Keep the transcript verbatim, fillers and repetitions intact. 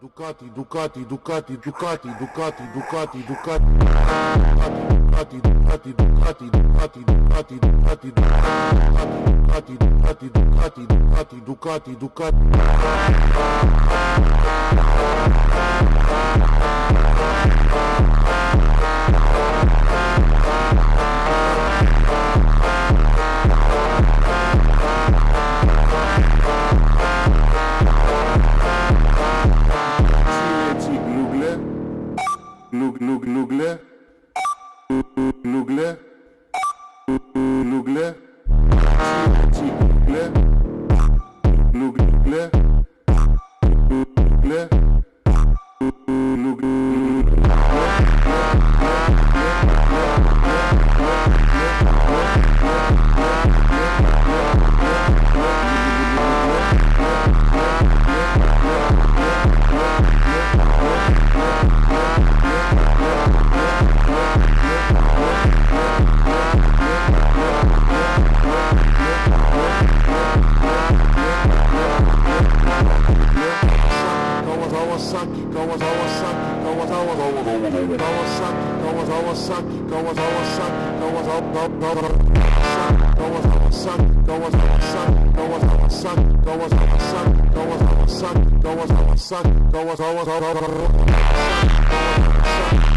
Ducati, Ducati, Ducati, Ducati, Ducati, Ducati, Ducati, Ducati, Ducati, Ducati, Ducati, Ducati, Ducati, Ducati, Ducati, Ducati, Ducati, Ducati, Ducati. Nug, nug, nugle, nugle, nugle, nugle, nugle, nugle, Kawasaki, Kawasaki, Kawasaki, Kawasaki, Kawasaki, Kawasaki, Kawasaki, Kawasaki, Kawasaki, Kawasaki, Kawasaki, Kawasaki, Kawasaki, Kawasaki, Kawasaki, Kawasaki, Kawasaki,